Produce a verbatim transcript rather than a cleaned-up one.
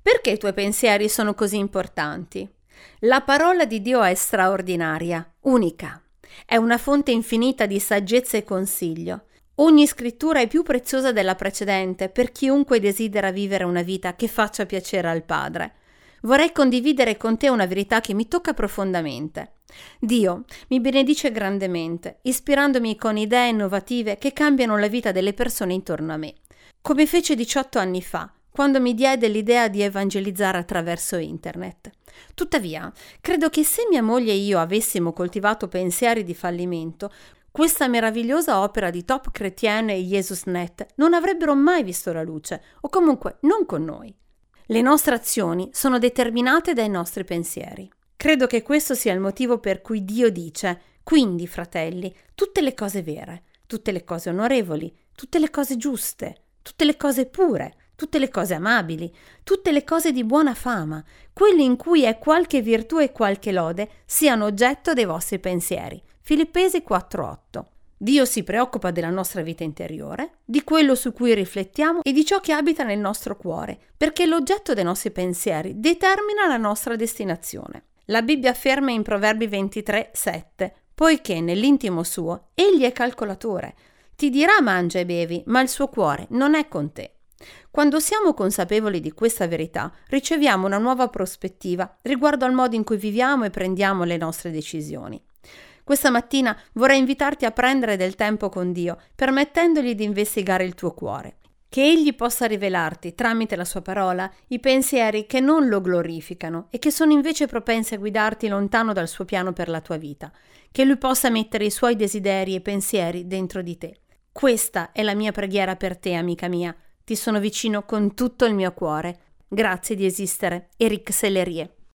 Perché i tuoi pensieri sono così importanti? La parola di Dio è straordinaria, unica. È una fonte infinita di saggezza e consiglio. Ogni scrittura è più preziosa della precedente per chiunque desidera vivere una vita che faccia piacere al Padre. Vorrei condividere con te una verità che mi tocca profondamente. Dio mi benedice grandemente, ispirandomi con idee innovative che cambiano la vita delle persone intorno a me, come fece diciotto anni fa, quando mi diede l'idea di evangelizzare attraverso internet. Tuttavia, credo che se mia moglie e io avessimo coltivato pensieri di fallimento, questa meravigliosa opera di Top Chrétien e JesusNet non avrebbero mai visto la luce, o comunque non con noi. Le nostre azioni sono determinate dai nostri pensieri. Credo che questo sia il motivo per cui Dio dice: quindi, fratelli, tutte le cose vere, tutte le cose onorevoli, tutte le cose giuste, tutte le cose pure, tutte le cose amabili, tutte le cose di buona fama, quelle in cui è qualche virtù e qualche lode, siano oggetto dei vostri pensieri. Filippesi quattro otto. Dio si preoccupa della nostra vita interiore, di quello su cui riflettiamo e di ciò che abita nel nostro cuore, perché l'oggetto dei nostri pensieri determina la nostra destinazione. La Bibbia afferma in Proverbi ventitré sette: poiché nell'intimo suo egli è calcolatore, ti dirà mangia e bevi, ma il suo cuore non è con te. Quando siamo consapevoli di questa verità, riceviamo una nuova prospettiva riguardo al modo in cui viviamo e prendiamo le nostre decisioni. Questa mattina vorrei invitarti a prendere del tempo con Dio, permettendogli di investigare il tuo cuore. Che Egli possa rivelarti, tramite la sua parola, i pensieri che non lo glorificano e che sono invece propensi a guidarti lontano dal suo piano per la tua vita. Che Lui possa mettere i suoi desideri e pensieri dentro di te. Questa è la mia preghiera per te, amica mia. Ti sono vicino con tutto il mio cuore. Grazie di esistere. Eric Sellerie.